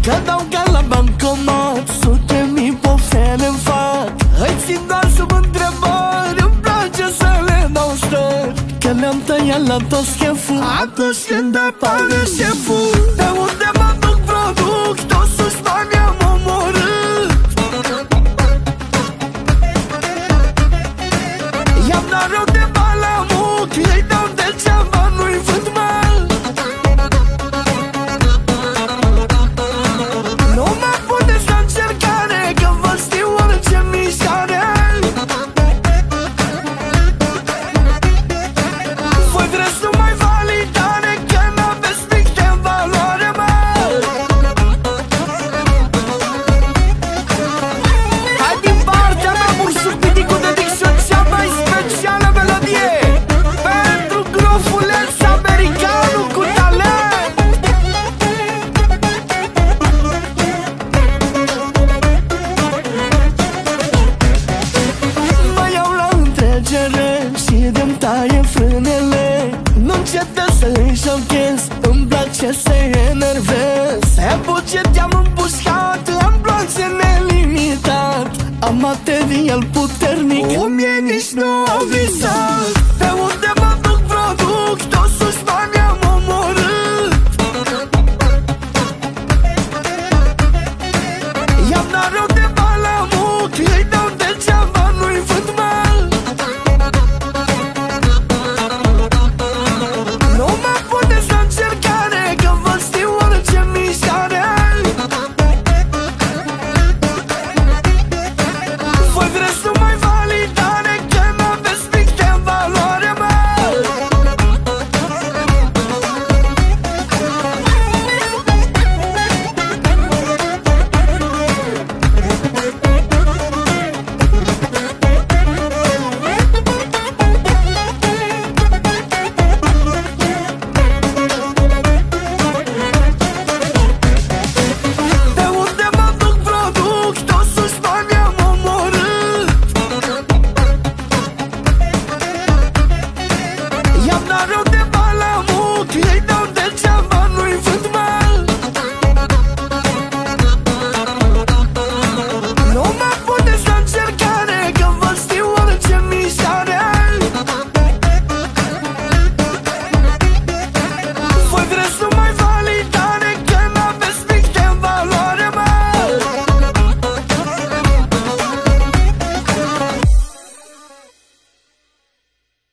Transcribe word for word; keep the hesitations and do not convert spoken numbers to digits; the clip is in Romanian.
că dau ca la bancomat, sute mii poftele-mi fac. Îi țin doar sub întrebări, îmi place să le dau stări, că le-am tăiat la toți cheful atunci când apare șeful. De unde mă duc produc, toți sus bani am omorât. I-am dat rău de bani la muc, îi dau degeaba, nu-i vând mal. Nu mă puneți la încercare, că vă știu orice mișcare. Voi vreți numai validare, că n-aveți pic de valoare, mă. Hai din partea mea, Mursul Piticu, dedic-și-o cea mai specială melodie pentru grofuleț americanul cu talent. Mă iau la întregere și de-mi taie frânele. Nu încete să-i șochez, îmi place să-i enervez. Pe buget i-am împușcat, am blanțe nelimitat, am material puternic, cum e nici nu au visat.